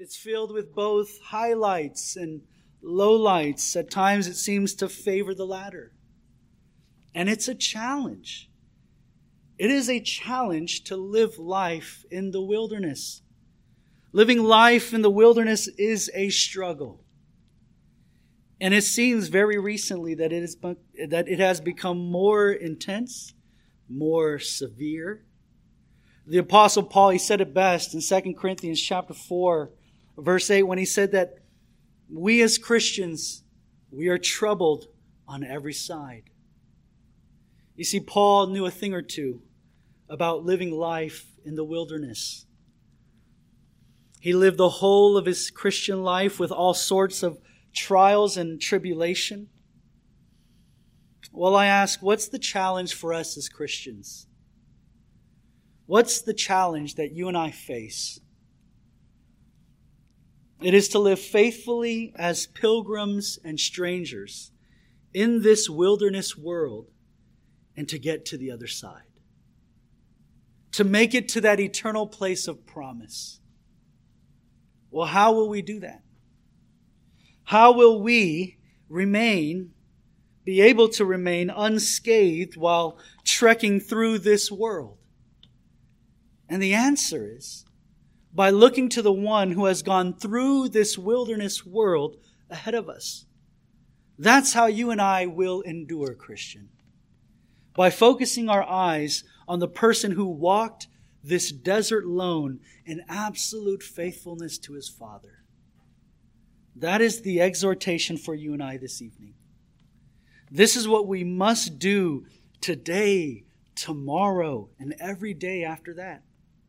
It's filled with both highlights and lowlights. At times it seems to favor the latter. And it's a challenge. It is a challenge to live life in the wilderness. Living life in the wilderness is a struggle. And it seems very recently that it has become more intense, more severe. The Apostle Paul, he said it best in 2 Corinthians chapter 4, verse 8, when he said that we as Christians, we are troubled on every side. You see, Paul knew a thing or two about living life in the wilderness. He lived the whole of his Christian life with all sorts of trials and tribulation. Well, I ask, what's the challenge for us as Christians? What's the challenge that you and I face? It is to live faithfully as pilgrims and strangers in this wilderness world and to get to the other side. To make it to that eternal place of promise. Well, how will we do that? How will we be able to remain unscathed while trekking through this world? And the answer is by looking to the one who has gone through this wilderness world ahead of us. That's how you and I will endure, Christian. By focusing our eyes on the person who walked this desert lone in absolute faithfulness to his Father. That is the exhortation for you and I this evening. This is what we must do today, tomorrow, and every day after that.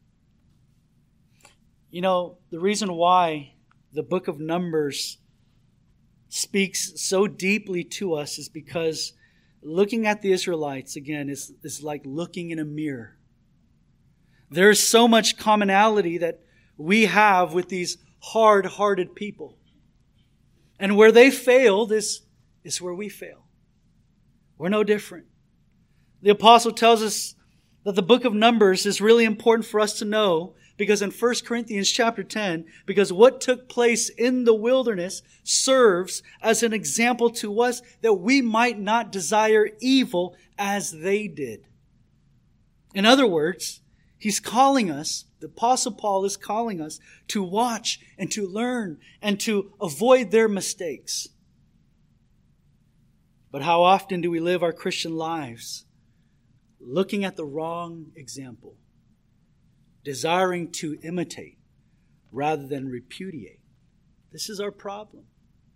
You know, the reason why the book of Numbers speaks so deeply to us is because looking at the Israelites, again, is like looking in a mirror. There's so much commonality that we have with these hard-hearted people. And where they failed is where we fail. We're no different. The apostle tells us that the book of Numbers is really important for us to know because in 1 Corinthians chapter 10, because what took place in the wilderness serves as an example to us that we might not desire evil as they did. In other words, he's calling us, the Apostle Paul is calling us to watch and to learn and to avoid their mistakes. But how often do we live our Christian lives looking at the wrong example, desiring to imitate rather than repudiate? This is our problem.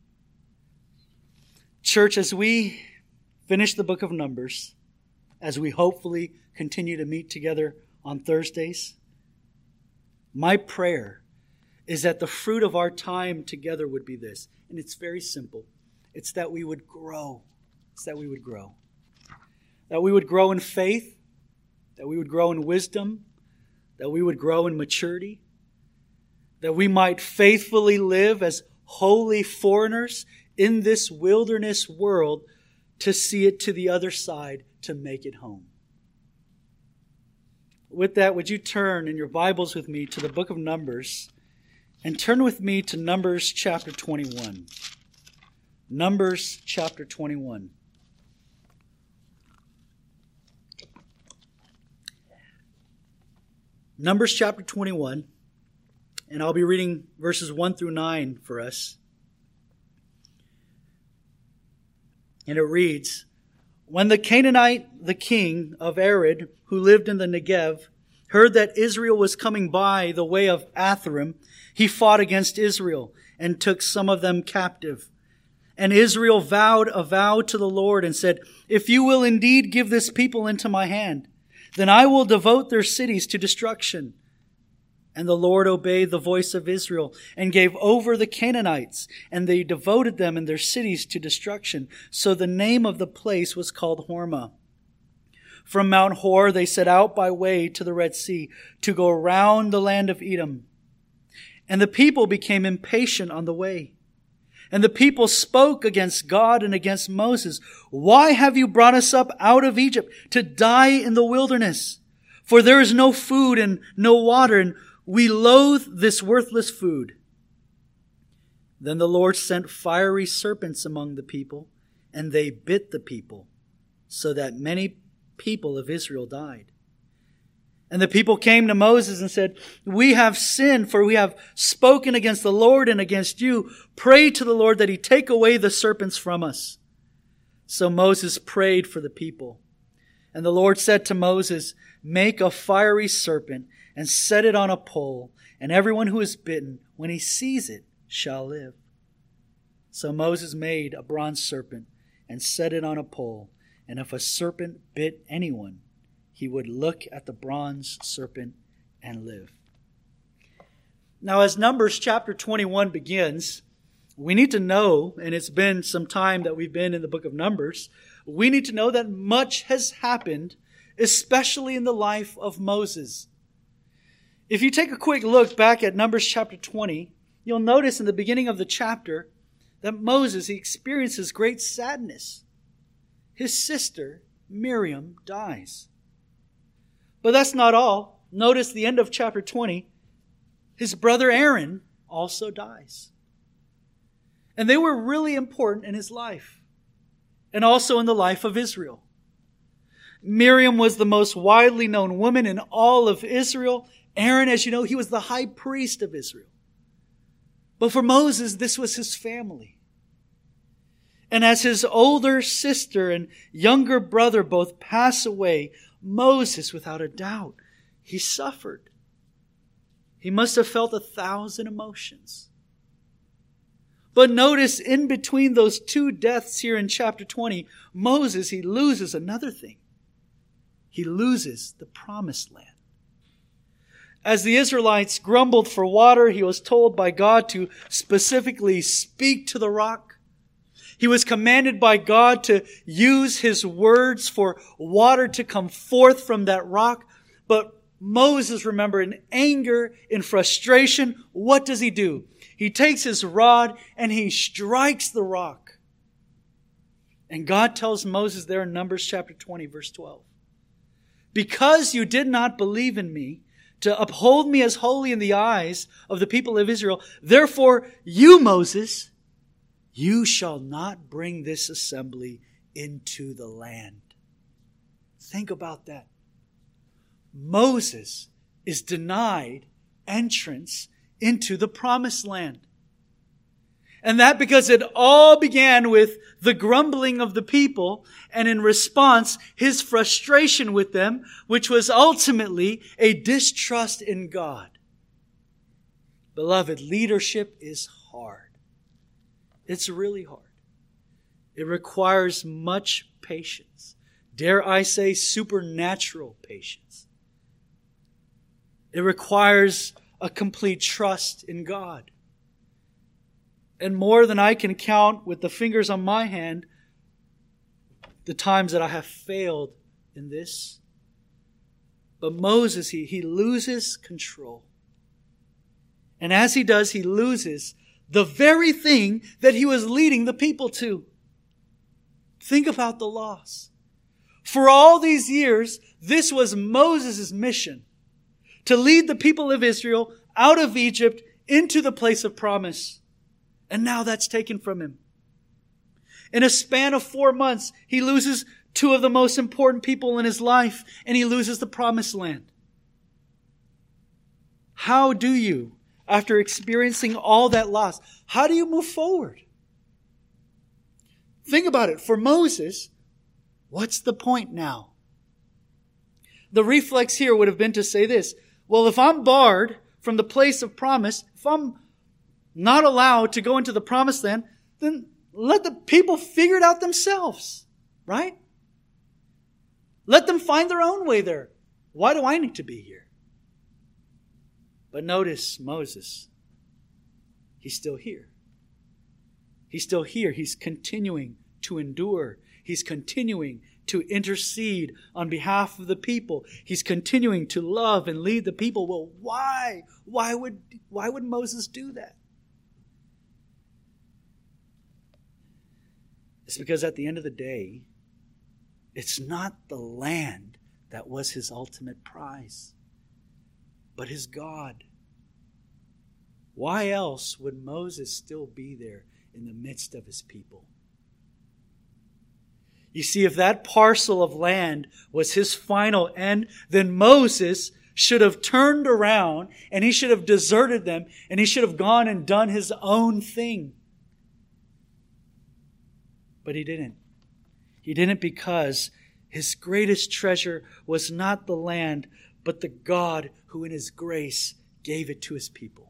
Church, as we finish the book of Numbers, as we hopefully continue to meet together on Thursdays, my prayer is that the fruit of our time together would be this. And it's very simple. It's that we would grow. It's that we would grow. That we would grow in faith. That we would grow in wisdom. That we would grow in maturity. That we might faithfully live as holy foreigners in this wilderness world to see it to the other side, to make it home. With that, would you turn in your Bibles with me to the book of Numbers and turn with me to Numbers chapter 21. Numbers chapter 21. Numbers chapter 21, and I'll be reading verses 1 through 9 for us. And it reads, When the Canaanite, the king of Arad, who lived in the Negev, heard that Israel was coming by the way of Atharim, he fought against Israel and took some of them captive. And Israel vowed a vow to the Lord and said, If you will indeed give this people into my hand, then I will devote their cities to destruction. And the Lord obeyed the voice of Israel and gave over the Canaanites, and they devoted them and their cities to destruction. So the name of the place was called Hormah. From Mount Hor they set out by way to the Red Sea to go around the land of Edom. And the people became impatient on the way. And the people spoke against God and against Moses. Why have you brought us up out of Egypt to die in the wilderness? For there is no food and no water, and we loathe this worthless food. Then the Lord sent fiery serpents among the people, and they bit the people, so that many people of Israel died. And the people came to Moses and said, "We have sinned, for we have spoken against the Lord and against you. Pray to the Lord that he take away the serpents from us." So Moses prayed for the people. And the Lord said to Moses, "Make a fiery serpent and set it on a pole, and everyone who is bitten, when he sees it, shall live." So Moses made a bronze serpent and set it on a pole, and if a serpent bit anyone, he would look at the bronze serpent and live. Now, as Numbers chapter 21 begins, we need to know, and it's been some time that we've been in the book of Numbers, we need to know that much has happened, especially in the life of Moses. If you take a quick look back at Numbers chapter 20, you'll notice in the beginning of the chapter that Moses, he experiences great sadness. His sister, Miriam, dies. But that's not all. Notice the end of chapter 20. His brother Aaron also dies. And they were really important in his life, and also in the life of Israel. Miriam was the most widely known woman in all of Israel. Aaron, as you know, he was the high priest of Israel. But for Moses, this was his family. And as his older sister and younger brother both pass away, Moses, without a doubt, he suffered. He must have felt 1,000 emotions. But notice in between those two deaths here in chapter 20, Moses, he loses another thing. He loses the promised land. As the Israelites grumbled for water, he was told by God to specifically speak to the rock. He was commanded by God to use his words for water to come forth from that rock. But Moses, remember, in anger, in frustration, what does he do? He takes his rod and he strikes the rock. And God tells Moses there in Numbers chapter 20, verse 12, "Because you did not believe in me, to uphold me as holy in the eyes of the people of Israel, therefore you, Moses, you shall not bring this assembly into the land." Think about that. Moses is denied entrance into the promised land. And that because it all began with the grumbling of the people, and in response, his frustration with them, which was ultimately a distrust in God. Beloved, leadership is hard. It's really hard. It requires much patience. Dare I say, supernatural patience. It requires a complete trust in God. And more than I can count with the fingers on my hand, the times that I have failed in this. But Moses, he loses control. And as he does, he loses the very thing that he was leading the people to. Think about the loss. For all these years, this was Moses' mission, to lead the people of Israel out of Egypt into the place of promise. And now that's taken from him. In a span of 4 months, he loses two of the most important people in his life, and he loses the promised land. How do you, after experiencing all that loss, how do you move forward? Think about it. For Moses, what's the point now? The reflex here would have been to say this: well, if I'm barred from the place of promise, if I'm not allowed to go into the promised land, then let the people figure it out themselves, right? Let them find their own way there. Why do I need to be here? But notice Moses. He's still here. He's still here. He's continuing to endure. He's continuing to intercede on behalf of the people. He's continuing to love and lead the people. Well, why? Why would Moses do that? It's because at the end of the day, it's not the land that was his ultimate prize, but his God. why else would Moses still be there in the midst of his people? You see, if that parcel of land was his final end, then Moses should have turned around and he should have deserted them and he should have gone and done his own thing. But he didn't. He didn't because his greatest treasure was not the land, but the God who in his grace gave it to his people.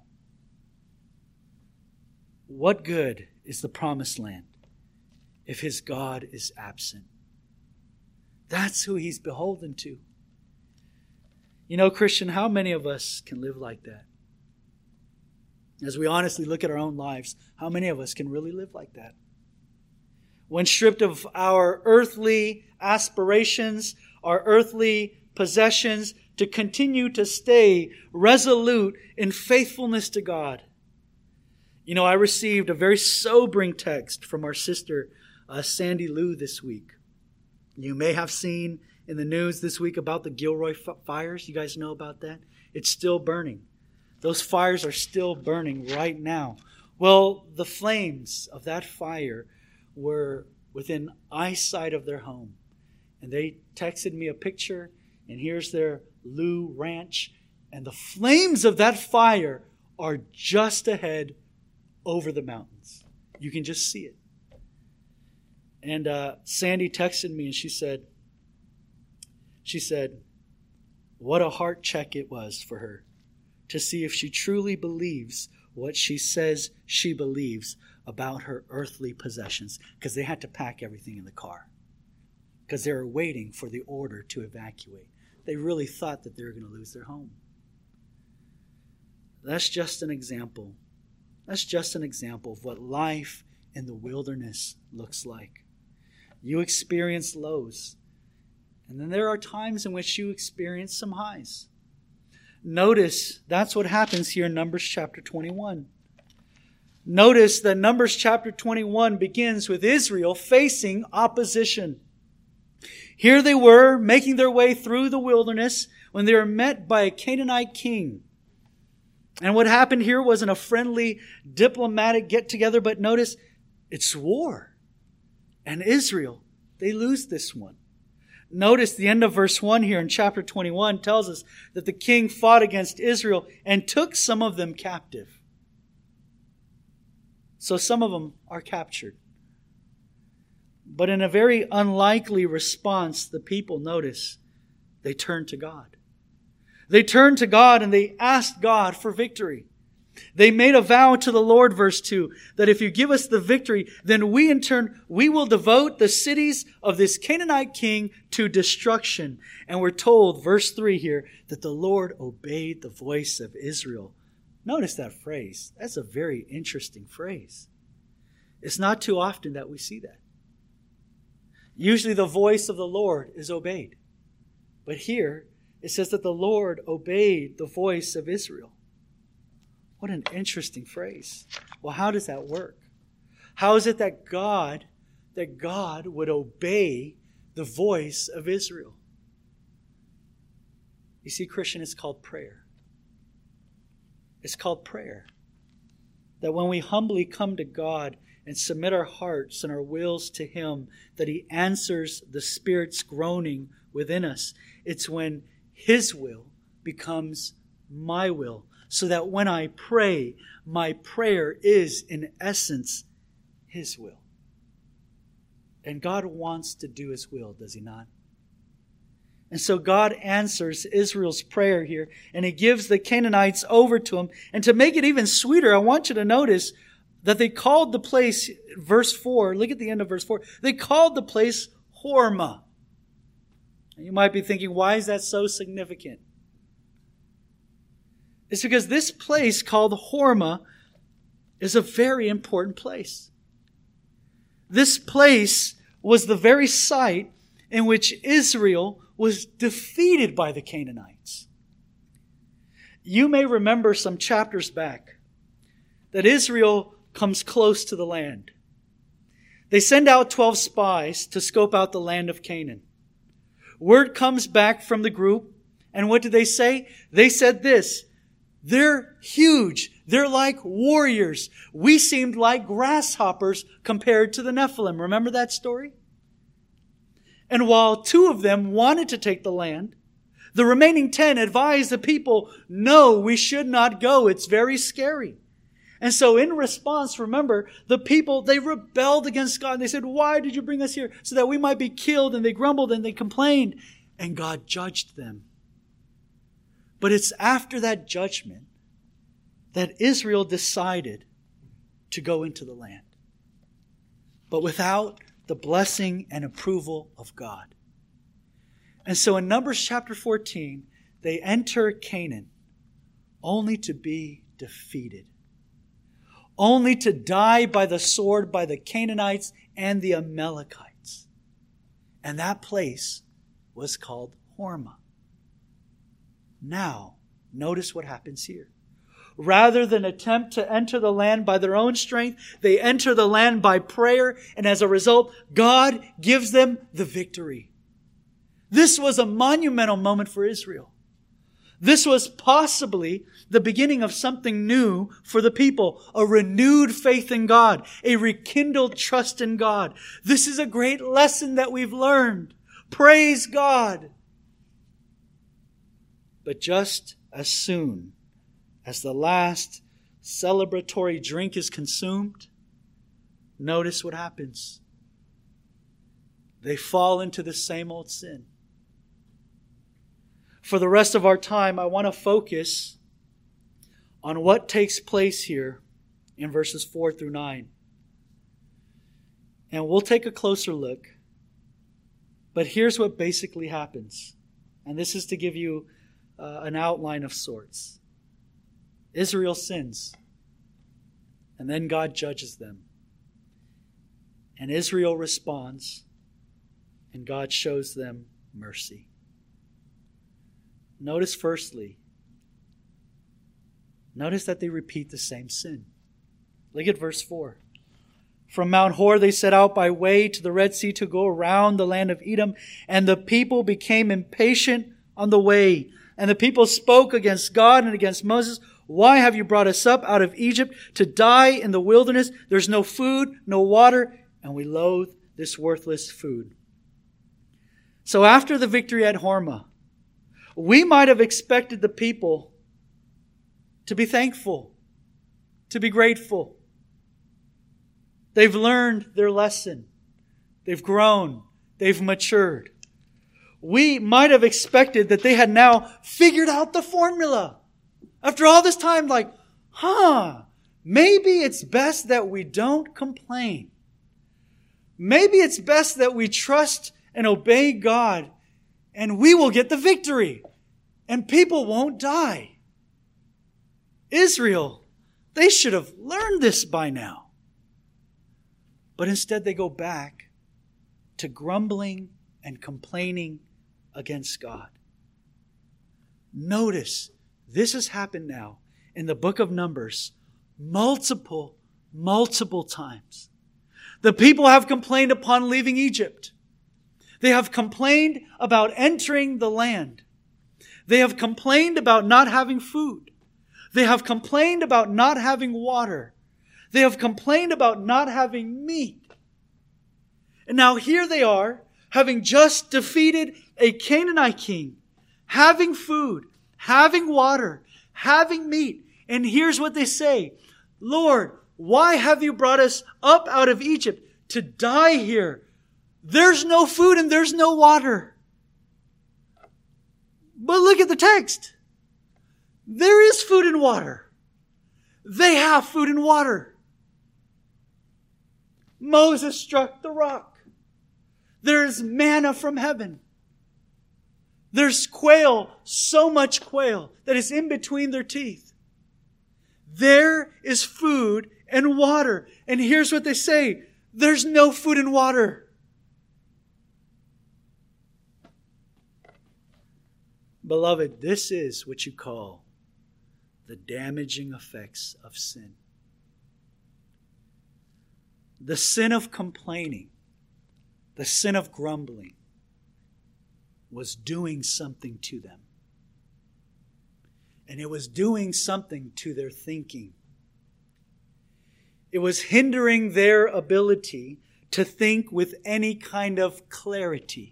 What good is the promised land if his God is absent? That's who he's beholden to. You know, Christian, how many of us can live like that? As we honestly look at our own lives, how many of us can really live like that? When stripped of our earthly aspirations, our earthly possessions, to continue to stay resolute in faithfulness to God. You know, I received a very sobering text from our sister, Sandy Lou, this week. You may have seen in the news this week about the Gilroy fires. You guys know about that? It's still burning. Those fires are still burning right now. Well, the flames of that fire were within eyesight of their home. And they texted me a picture, and here's their Lou Ranch. And the flames of that fire are just ahead over the mountains. You can just see it. And Sandy texted me and she said, what a heart check it was for her to see if she truly believes what she says she believes about her earthly possessions, because they had to pack everything in the car because they were waiting for the order to evacuate. They really thought that they were going to lose their home. That's just an example. That's just an example of what life in the wilderness looks like. You experience lows, and then there are times in which you experience some highs. Notice that's what happens here in Numbers chapter 21. Notice that Numbers chapter 21 begins with Israel facing opposition. Here they were making their way through the wilderness when they were met by a Canaanite king. And what happened here wasn't a friendly diplomatic get-together, but notice it's war. And Israel, they lose this one. Notice the end of verse 1 here in chapter 21 tells us that the king fought against Israel and took some of them captive. So some of them are captured. But in a very unlikely response, the people, notice, they turned to God. They turned to God and they asked God for victory. They made a vow to the Lord, verse 2, that if you give us the victory, then we in turn, we will devote the cities of this Canaanite king to destruction. And we're told, verse 3 here, that the Lord obeyed the voice of Israel. Notice that phrase. That's a very interesting phrase. It's not too often that we see that. Usually the voice of the Lord is obeyed. But here, it says that the Lord obeyed the voice of Israel. What an interesting phrase. Well, how does that work? How is it that God would obey the voice of Israel? You see, Christian, it's called prayer. It's called prayer. That when we humbly come to God and submit our hearts and our wills to Him, that He answers the Spirit's groaning within us. It's when His will becomes my will. So that when I pray, my prayer is in essence His will. And God wants to do His will, does He not? And so God answers Israel's prayer here, and He gives the Canaanites over to Him. And to make it even sweeter, I want you to notice that they called the place, verse 4, look at the end of verse 4, they called the place Hormah. And you might be thinking, why is that so significant? It's because this place called Hormah is a very important place. This place was the very site in which Israel was defeated by the Canaanites. You may remember some chapters back that Israel comes close to the land. They send out 12 spies to scope out the land of Canaan. Word comes back from the group, and what did they say? They said this: they're huge. They're like warriors. We seemed like grasshoppers compared to the Nephilim. Remember that story? And while 2 of them wanted to take the land, the remaining 10 advised the people, no, we should not go. It's very scary. And so in response, remember, the people, they rebelled against God. They said, why did you bring us here? So that we might be killed. And they grumbled and they complained. And God judged them. But it's after that judgment that Israel decided to go into the land. But without the blessing and approval of God. And so in Numbers chapter 14, they enter Canaan only to be defeated. Only to die by the sword by the Canaanites and the Amalekites. And that place was called Hormah. Now, notice what happens here. Rather than attempt to enter the land by their own strength, they enter the land by prayer, and as a result, God gives them the victory. This was a monumental moment for Israel. This was possibly the beginning of something new for the people, a renewed faith in God, a rekindled trust in God. This is a great lesson that we've learned. Praise God. But just as soon as the last celebratory drink is consumed, notice what happens. They fall into the same old sin. For the rest of our time, I want to focus on what takes place here in verses 4 through 9. And we'll take a closer look. But here's what basically happens. And this is to give you an outline of sorts. Israel sins. And then God judges them. And Israel responds. And God shows them mercy. Notice firstly, notice that they repeat the same sin. Look at verse 4. From Mount Hor they set out by way to the Red Sea to go around the land of Edom, and the people became impatient on the way. And the people spoke against God and against Moses. Why have you brought us up out of Egypt to die in the wilderness? There's no food, no water, and we loathe this worthless food. So after the victory at Hormah, we might have expected the people to be thankful, to be grateful. They've learned their lesson. They've grown. They've matured. We might have expected that they had now figured out the formula. After all this time, maybe it's best that we don't complain. Maybe it's best that we trust and obey God, and we will get the victory, and people won't die. Israel, they should have learned this by now. But instead they go back to grumbling and complaining against God. Notice, this has happened now in the book of Numbers multiple times. The people have complained upon leaving Egypt. They have complained about entering the land. They have complained about not having food. They have complained about not having water. They have complained about not having meat. And now here they are, having just defeated a Canaanite king, having food, having water, having meat. And here's what they say. Lord, why have you brought us up out of Egypt to die here? There's no food and there's no water. But look at the text. There is food and water. They have food and water. Moses struck the rock. There's manna from heaven. There's quail, so much quail that is in between their teeth. There is food and water. And here's what they say. There's no food and water. Beloved, this is what you call the damaging effects of sin. The sin of complaining, the sin of grumbling, was doing something to them. And it was doing something to their thinking. It was hindering their ability to think with any kind of clarity.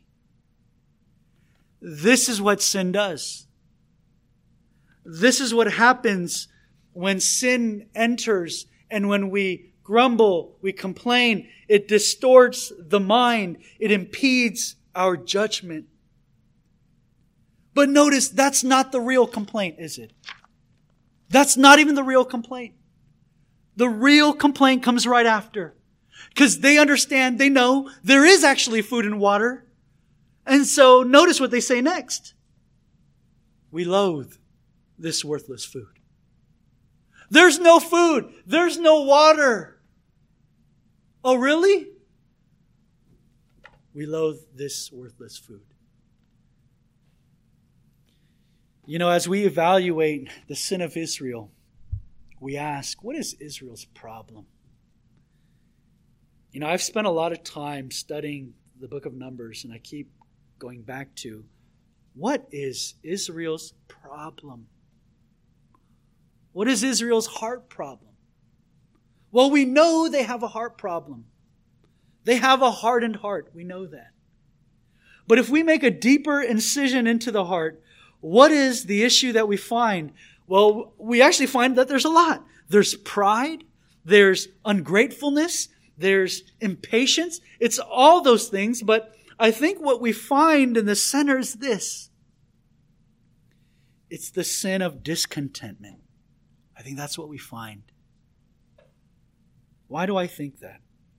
This is what sin does. This is what happens when sin enters, and when we grumble, we complain. It distorts the mind. It impedes our judgment. But notice, that's not the real complaint, is it? That's not even the real complaint. The real complaint comes right after. Because they understand, they know there is actually food and water. And so notice what they say next. We loathe this worthless food. There's no food. There's no water. Oh, really? We loathe this worthless food. You know, as we evaluate the sin of Israel, we ask, what is Israel's problem? You know, I've spent a lot of time studying the book of Numbers, and I keep going back to, what is Israel's problem? What is Israel's heart problem? Well, we know they have a heart problem. They have a hardened heart. We know that. But if we make a deeper incision into the heart, what is the issue that we find? Well, we actually find that there's a lot. There's pride. There's ungratefulness. There's impatience. It's all those things. But I think what we find in the center is this. It's the sin of discontentment. I think that's what we find. Why do I think that?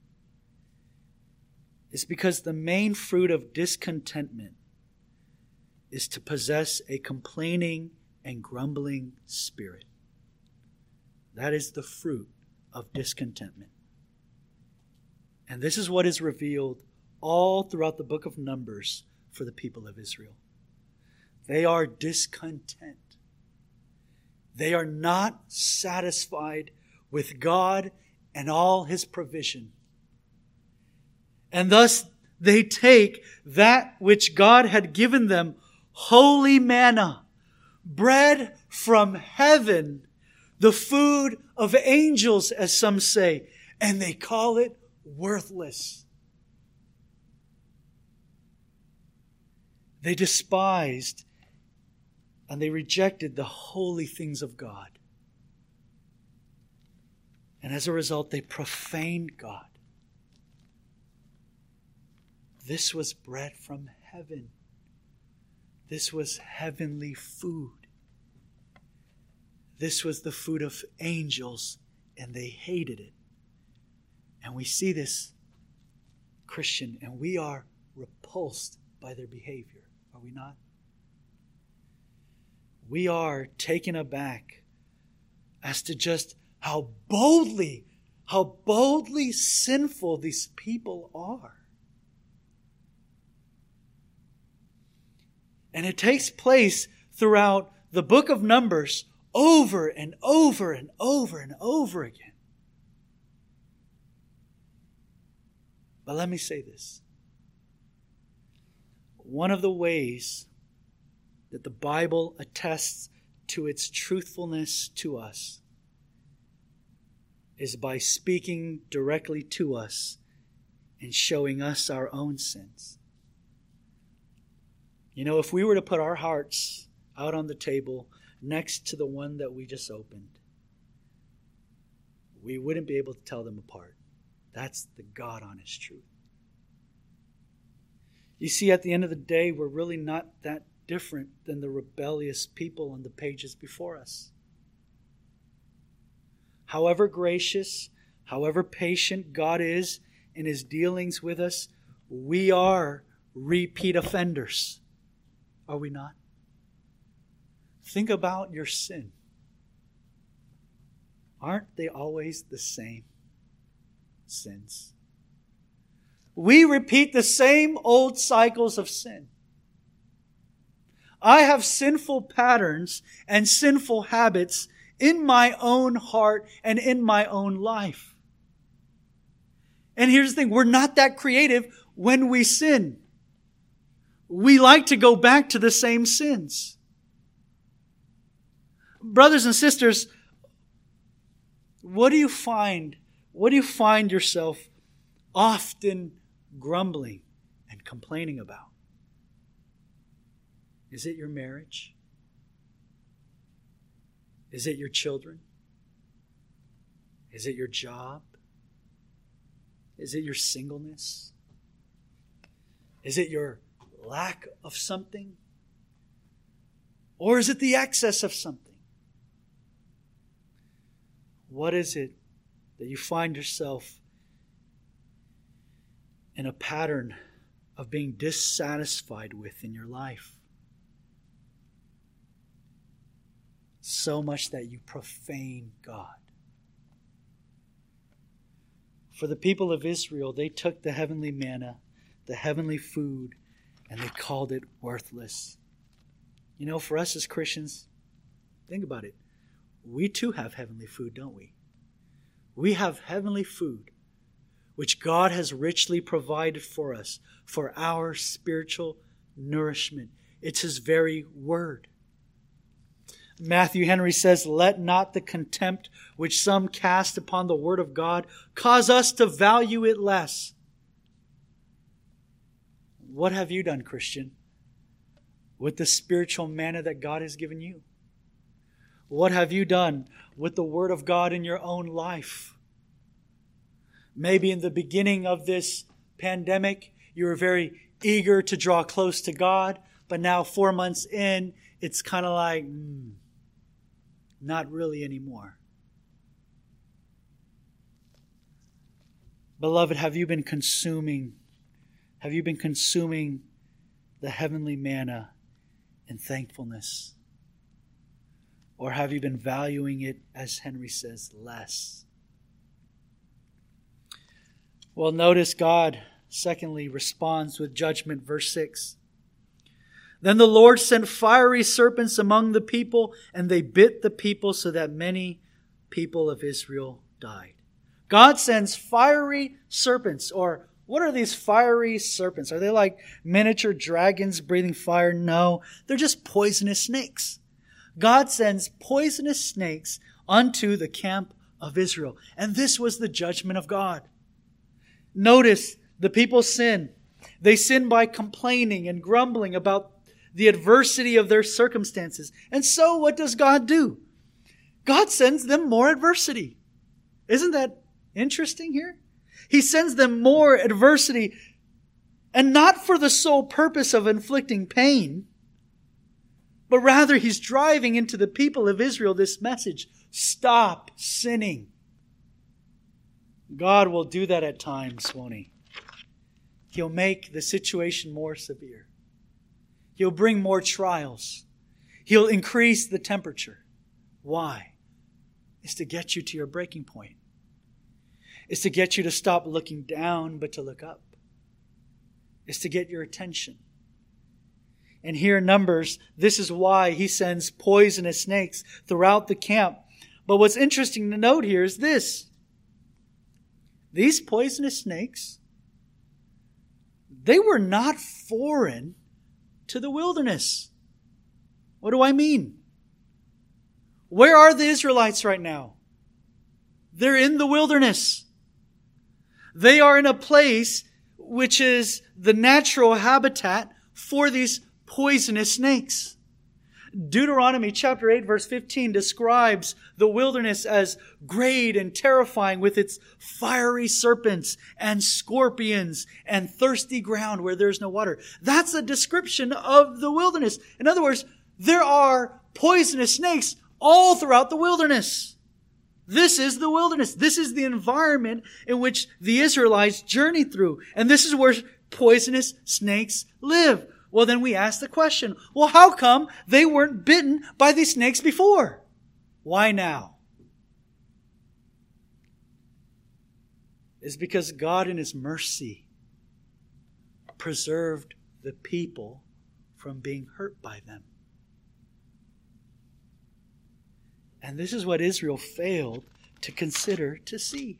It's because the main fruit of discontentment is to possess a complaining and grumbling spirit. That is the fruit of discontentment. And this is what is revealed all throughout the book of Numbers for the people of Israel. They are discontent. They are not satisfied with God and all His provision. And thus they take that which God had given them, holy manna, bread from heaven, the food of angels, as some say, and they call it worthless. They despised and they rejected the holy things of God. And as a result, they profaned God. This was bread from heaven. This was heavenly food. This was the food of angels, and they hated it. And we see this, Christian, and we are repulsed by their behavior, are we not? We are taken aback as to just how boldly sinful these people are. And it takes place throughout the book of Numbers over and over and over and over again. But let me say this. One of the ways that the Bible attests to its truthfulness to us is by speaking directly to us and showing us our own sins. You know, if we were to put our hearts out on the table next to the one that we just opened, we wouldn't be able to tell them apart. That's the God-honest truth. You see, at the end of the day, we're really not that different than the rebellious people on the pages before us. However gracious, however patient God is in His dealings with us, we are repeat offenders. Are we not? Think about your sin. Aren't they always the same sins? We repeat the same old cycles of sin. I have sinful patterns and sinful habits in my own heart and in my own life. And here's the thing, we're not that creative when we sin. We like to go back to the same sins. brothers and sisters, what do you find? What do you find yourself often grumbling and complaining about? Is it your marriage? Is it your children? Is it your job? Is it your singleness? Is it your lack of something? Or is it the excess of something? What is it that you find yourself in a pattern of being dissatisfied with in your life? So much that you profane God. For the people of Israel, they took the heavenly manna, the heavenly food, and they called it worthless. You know, for us as Christians, think about it. We too have heavenly food, don't we? We have heavenly food, which God has richly provided for us for our spiritual nourishment. It's His very word. Matthew Henry says, "Let not the contempt which some cast upon the word of God cause us to value it less." What have you done, Christian, with the spiritual manna that God has given you? What have you done with the Word of God in your own life? Maybe in the beginning of this pandemic, you were very eager to draw close to God, but now 4 months in, it's kind of like, not really anymore. Beloved, have you been consuming the heavenly manna in thankfulness? Or have you been valuing it, as Henry says, less? Well, notice God, secondly, responds with judgment. Verse 6. Then the Lord sent fiery serpents among the people, and they bit the people so that many people of Israel died. God sends fiery serpents. Or what are these fiery serpents? Are they like miniature dragons breathing fire? No, they're just poisonous snakes. God sends poisonous snakes unto the camp of Israel. And this was the judgment of God. Notice the people sin. They sin by complaining and grumbling about the adversity of their circumstances. And so what does God do? God sends them more adversity. Isn't that interesting here? He sends them more adversity, and not for the sole purpose of inflicting pain, but rather He's driving into the people of Israel this message: stop sinning. God will do that at times, won't He? He'll make the situation more severe. He'll bring more trials. He'll increase the temperature. Why? It's to get you to your breaking point. It's to get you to stop looking down, but to look up. It's to get your attention. And here in Numbers, this is why He sends poisonous snakes throughout the camp. But what's interesting to note here is this. These poisonous snakes, they were not foreign to the wilderness. What do I mean? Where are the Israelites right now? They're in the wilderness. They are in a place which is the natural habitat for these poisonous snakes. Deuteronomy chapter 8 verse 15 describes the wilderness as great and terrifying, with its fiery serpents and scorpions and thirsty ground where there's no water. That's a description of the wilderness. In other words, there are poisonous snakes all throughout the wilderness. This is the wilderness. This is the environment in which the Israelites journey through. And this is where poisonous snakes live. Well, then we ask the question, well, how come they weren't bitten by these snakes before? Why now? It's because God in His mercy preserved the people from being hurt by them. And this is what Israel failed to consider to see.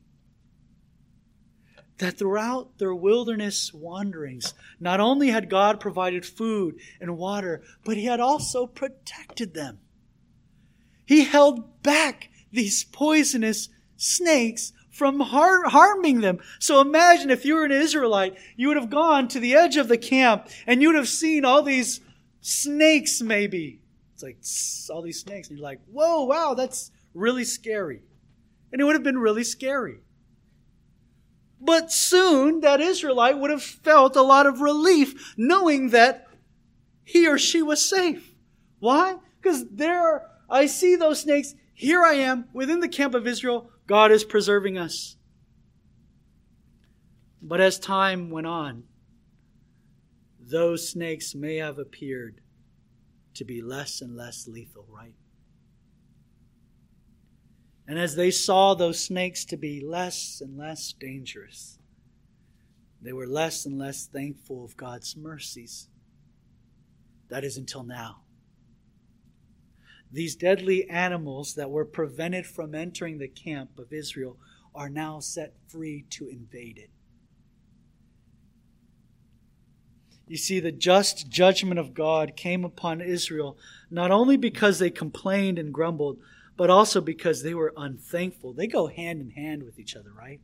That throughout their wilderness wanderings, not only had God provided food and water, but He had also protected them. He held back these poisonous snakes from harming them. So imagine if you were an Israelite, you would have gone to the edge of the camp and you would have seen all these snakes maybe. It's like all these snakes. And you're like, whoa, wow, that's really scary. And it would have been really scary. But soon that Israelite would have felt a lot of relief knowing that he or she was safe. Why? Because I see those snakes. Here I am within the camp of Israel. God is preserving us. But as time went on, those snakes may have appeared to be less and less lethal, right? And as they saw those snakes to be less and less dangerous, they were less and less thankful of God's mercies. That is until now. These deadly animals that were prevented from entering the camp of Israel are now set free to invade it. You see, the just judgment of God came upon Israel not only because they complained and grumbled, but also because they were unthankful. They go hand in hand with each other, right?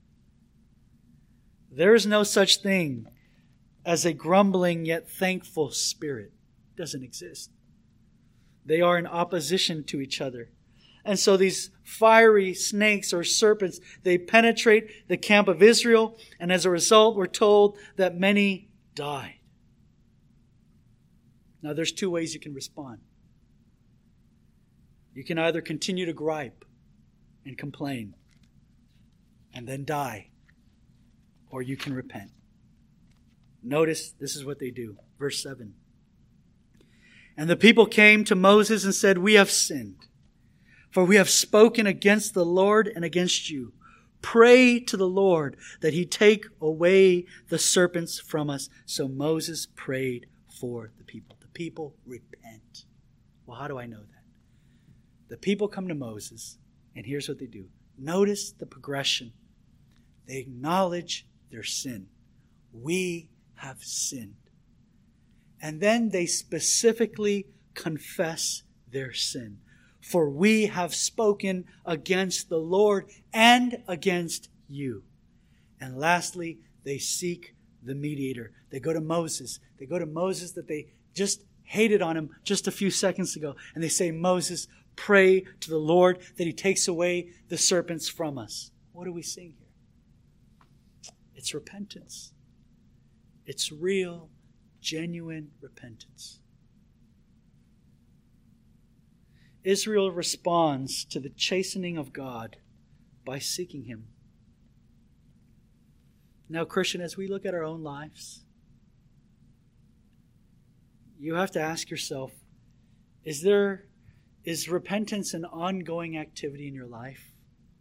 There is no such thing as a grumbling yet thankful spirit. It doesn't exist. They are in opposition to each other. And so these fiery snakes or serpents, they penetrate the camp of Israel, and as a result, we're told that many died. Now, there's two ways you can respond. You can either continue to gripe and complain and then die, or you can repent. Notice this is what they do. Verse 7. And the people came to Moses and said, "We have sinned, for we have spoken against the Lord and against you. Pray to the Lord that he take away the serpents from us." So Moses prayed for the people. The people repent. Well, how do I know that? The people come to Moses, and here's what they do. Notice the progression. They acknowledge their sin. We have sinned. And then they specifically confess their sin. For we have spoken against the Lord and against you. And lastly, they seek the mediator. They go to Moses. They go to Moses that they just hated on him just a few seconds ago. And they say, "Moses, pray to the Lord that he takes away the serpents from us." What are we seeing here? It's repentance. It's real, genuine repentance. Israel responds to the chastening of God by seeking him. Now, Christian, as we look at our own lives, you have to ask yourself, is repentance an ongoing activity in your life?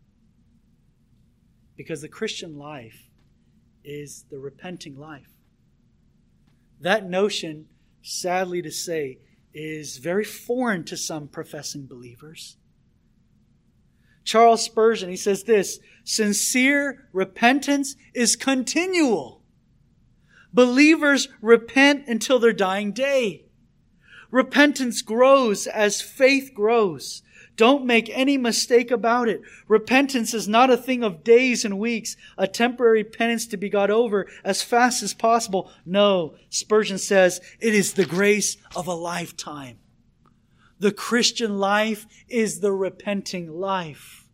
Because the Christian life is the repenting life. That notion, sadly to say, is very foreign to some professing believers. Charles Spurgeon, he says this, "Sincere repentance is continual. Believers repent until their dying day. Repentance grows as faith grows. Don't make any mistake about it. Repentance is not a thing of days and weeks, a temporary penance to be got over as fast as possible. No, Spurgeon says, it is the grace of a lifetime. The Christian life is the repenting life.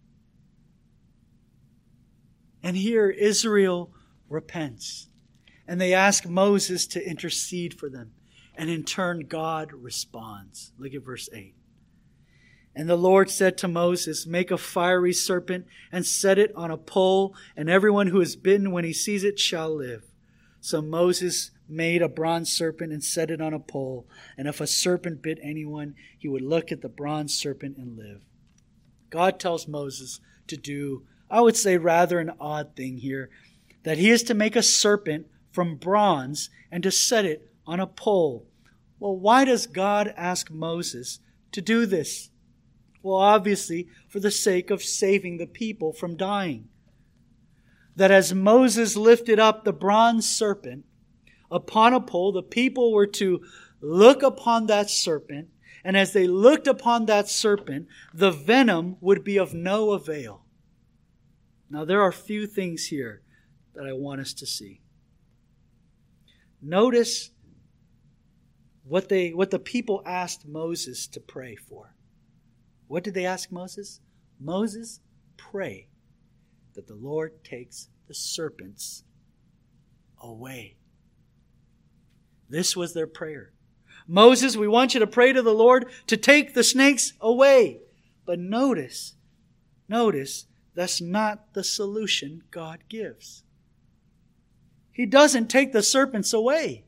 And here Israel repents. And they ask Moses to intercede for them. And in turn, God responds. Look at verse 8. And the Lord said to Moses, "Make a fiery serpent and set it on a pole, and everyone who is bitten when he sees it shall live." So Moses made a bronze serpent and set it on a pole. And if a serpent bit anyone, he would look at the bronze serpent and live. God tells Moses to do, I would say, rather an odd thing here, that he is to make a serpent from bronze and to set it on a pole. Well, why does God ask Moses to do this? Well, obviously, for the sake of saving the people from dying. That as Moses lifted up the bronze serpent upon a pole, the people were to look upon that serpent And as they looked upon that serpent, the venom would be of no avail. Now there are a few things here that I want us to see. Notice what the people asked Moses to pray for. What did they ask Moses? Moses, pray that the Lord takes the serpents away. This was their prayer. Moses, we want you to pray to the Lord to take the snakes away. But notice, that's not the solution God gives. He doesn't take the serpents away.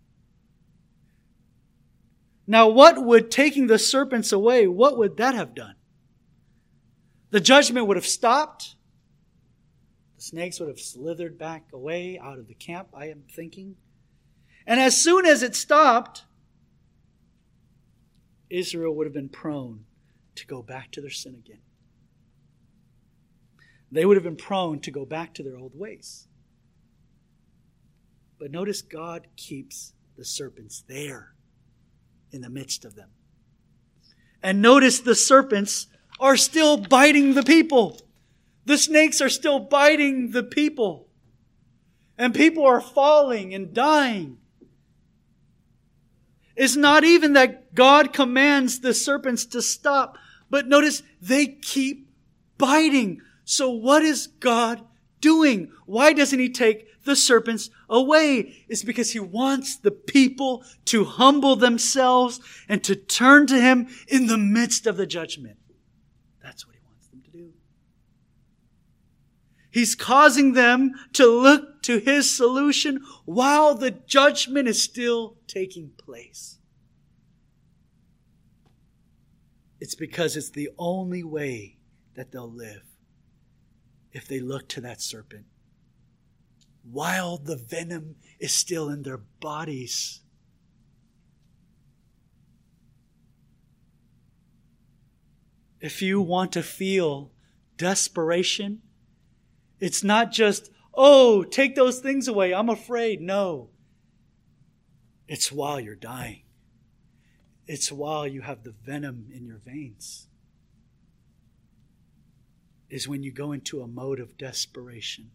Now, what would taking the serpents away, what would that have done? The judgment would have stopped. The snakes would have slithered back away out of the camp, I am thinking. And as soon as it stopped, Israel would have been prone to go back to their sin again. They would have been prone to go back to their old ways. But notice God keeps the serpents there in the midst of them. And notice the serpents are still biting the people. The snakes are still biting the people. And people are falling and dying. It's not even that God commands the serpents to stop, but notice they keep biting. So what is God doing? Why doesn't He take the serpents away? It's because He wants the people to humble themselves and to turn to Him in the midst of the judgment. That's what He wants them to do. He's causing them to look to His solution while the judgment is still taking place. It's because it's the only way that they'll live if they look to that serpent while the venom is still in their bodies. If you want to feel desperation, it's not just, oh, take those things away, I'm afraid. No. It's while you're dying. It's while you have the venom in your veins. Is when you go into a mode of desperation.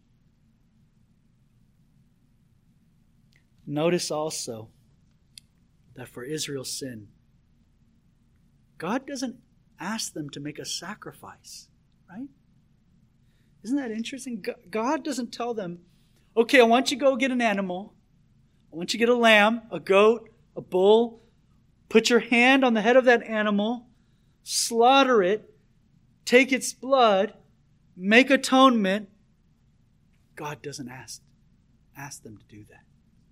Notice also that for Israel's sin, God doesn't ask them to make a sacrifice, right? Isn't that interesting? God doesn't tell them, okay, I want you to go get an animal. I want you to get a lamb, a goat, a bull. Put your hand on the head of that animal, slaughter it, take its blood, make atonement. God doesn't ask them to do that.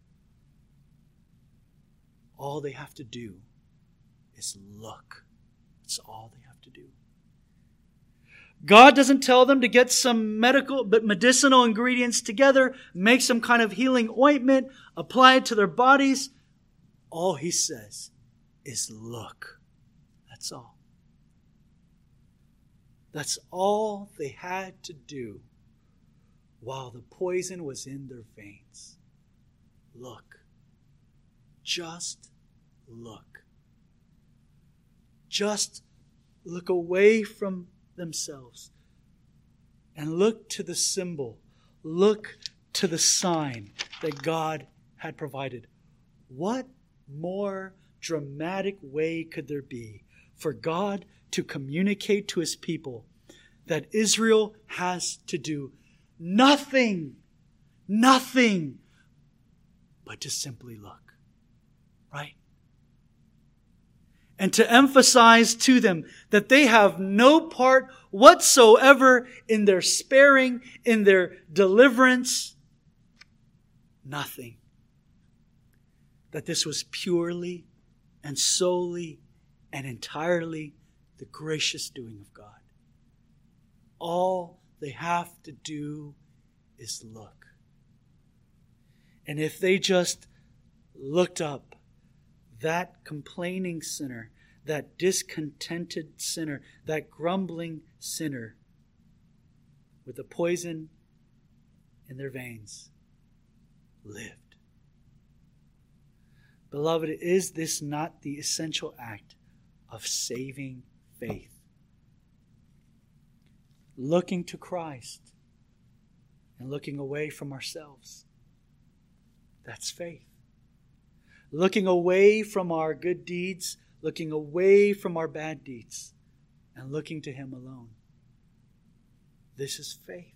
All they have to do is look. That's all they have to do. God doesn't tell them to get some medicinal ingredients together, make some kind of healing ointment, apply it to their bodies. All He says is look. That's all. That's all they had to do while the poison was in their veins. Look. Just look. Just look away from themselves and look to the symbol. Look to the sign that God had provided. What more dramatic way could there be for God to communicate to His people that Israel has to do nothing but to simply look, right? And to emphasize to them that they have no part whatsoever in their sparing, in their deliverance. Nothing. That this was purely and solely and entirely the gracious doing of God. All they have to do is look. And if they just looked up, that complaining sinner, that discontented sinner, that grumbling sinner with the poison in their veins lived. Beloved, is this not the essential act of saving faith. Looking to Christ and looking away from ourselves. That's faith. Looking away from our good deeds, looking away from our bad deeds, and looking to Him alone. This is faith.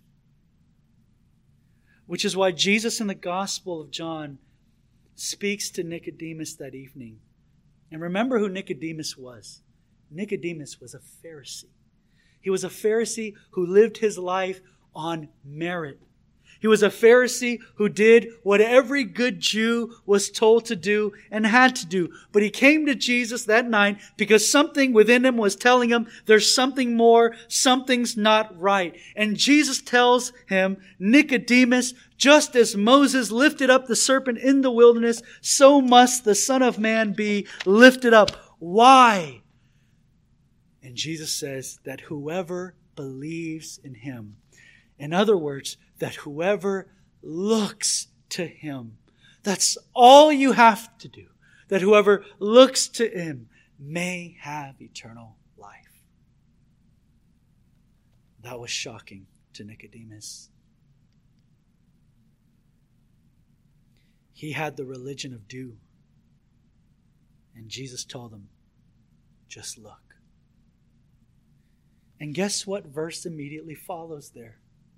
Which is why Jesus in the Gospel of John speaks to Nicodemus that evening. And remember who Nicodemus was. Nicodemus was a Pharisee. He was a Pharisee who lived his life on merit. He was a Pharisee who did what every good Jew was told to do and had to do. But he came to Jesus that night because something within him was telling him there's something more, something's not right. And Jesus tells him, Nicodemus, just as Moses lifted up the serpent in the wilderness, so must the Son of Man be lifted up. Why? And Jesus says that whoever believes in Him, in other words, that whoever looks to Him, that's all you have to do, that whoever looks to Him may have eternal life. That was shocking to Nicodemus. He had the religion of do. And Jesus told him, just look. And guess what verse immediately follows there?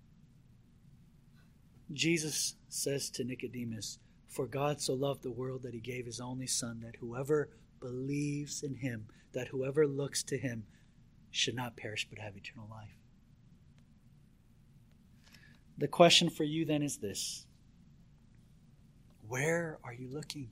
Jesus says to Nicodemus, for God so loved the world that He gave His only Son, that whoever believes in Him, that whoever looks to Him, should not perish but have eternal life. The question for you then is this. Where are you looking?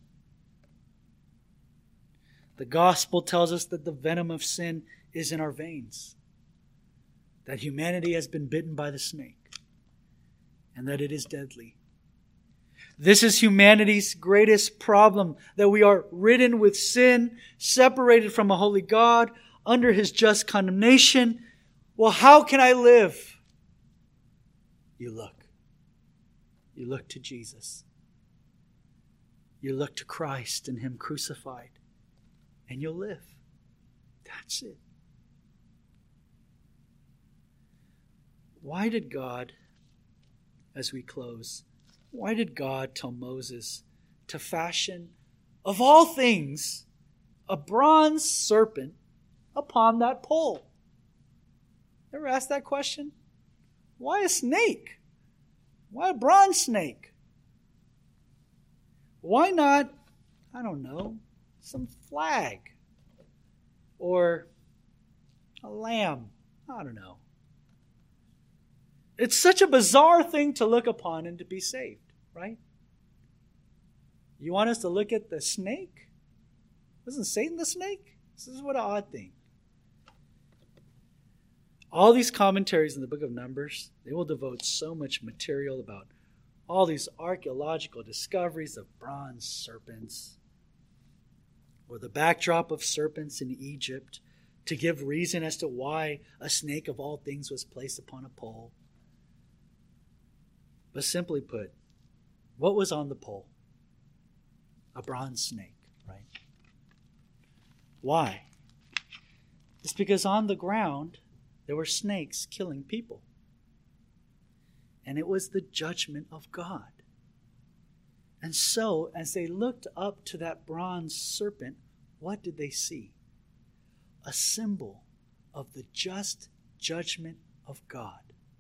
The gospel tells us that the venom of sin is in our veins, that humanity has been bitten by the snake, and that it is deadly. This is humanity's greatest problem, that we are ridden with sin, separated from a holy God, under His just condemnation. Well, how can I live? You look. You look to Jesus. You look to Christ and Him crucified, and you'll live. That's it. Why did God, as we close, why did God tell Moses to fashion, of all things, a bronze serpent upon that pole? Ever asked that question? Why a snake? Why a bronze snake? Why not, I don't know, some flag? Or a lamb? I don't know. It's such a bizarre thing to look upon and to be saved, right? You want us to look at the snake? Wasn't Satan the snake? This is what an odd thing. All these commentaries in the book of Numbers, they will devote so much material about all these archaeological discoveries of bronze serpents, or the backdrop of serpents in Egypt, to give reason as to why a snake of all things was placed upon a pole. But simply put, what was on the pole? A bronze snake, right? Why? It's because on the ground there were snakes killing people. And it was the judgment of God. And so, as they looked up to that bronze serpent, what did they see? A symbol of the just judgment of God.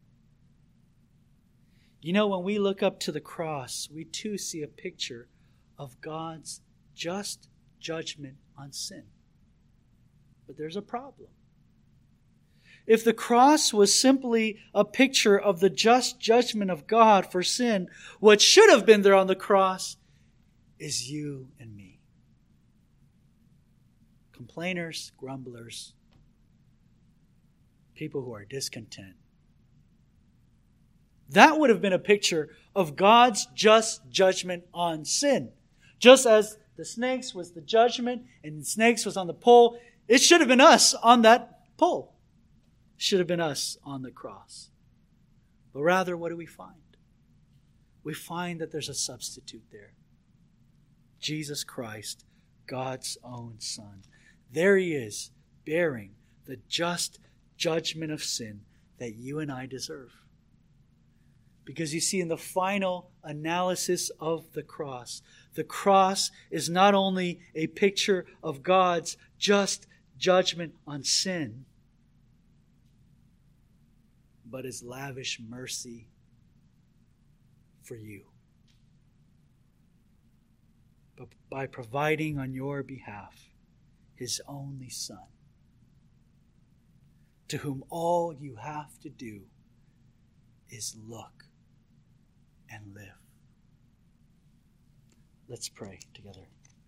You know, when we look up to the cross, we too see a picture of God's just judgment on sin. But there's a problem. If the cross was simply a picture of the just judgment of God for sin, what should have been there on the cross is you and me. Complainers, grumblers, people who are discontent. That would have been a picture of God's just judgment on sin. Just as the snakes was the judgment and the snakes was on the pole, it should have been us on that pole. It should have been us on the cross. But rather, what do we find? We find that there's a substitute there. Jesus Christ, God's own Son. There he is, bearing the just judgment of sin that you and I deserve. Because you see, in the final analysis of the cross is not only a picture of God's just judgment on sin, but His lavish mercy for you. But by providing on your behalf His only Son, to whom all you have to do is look and live. Let's pray together.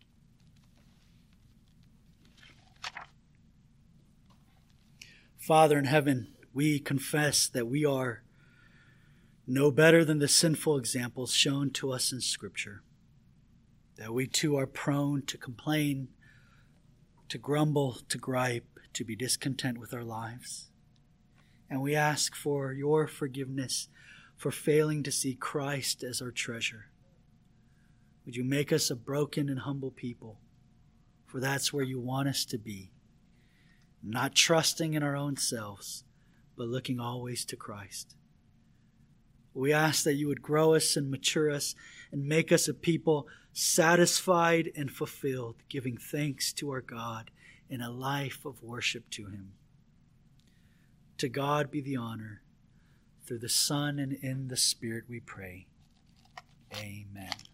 Father in heaven, we confess that we are no better than the sinful examples shown to us in Scripture, that we too are prone to complain, to grumble, to gripe, to be discontent with our lives. And we ask for your forgiveness for failing to see Christ as our treasure. Would you make us a broken and humble people? For that's where you want us to be. Not trusting in our own selves, but looking always to Christ. We ask that you would grow us and mature us and make us a people satisfied and fulfilled, giving thanks to our God in a life of worship to Him. To God be the honor. Through the Son and in the Spirit we pray. Amen.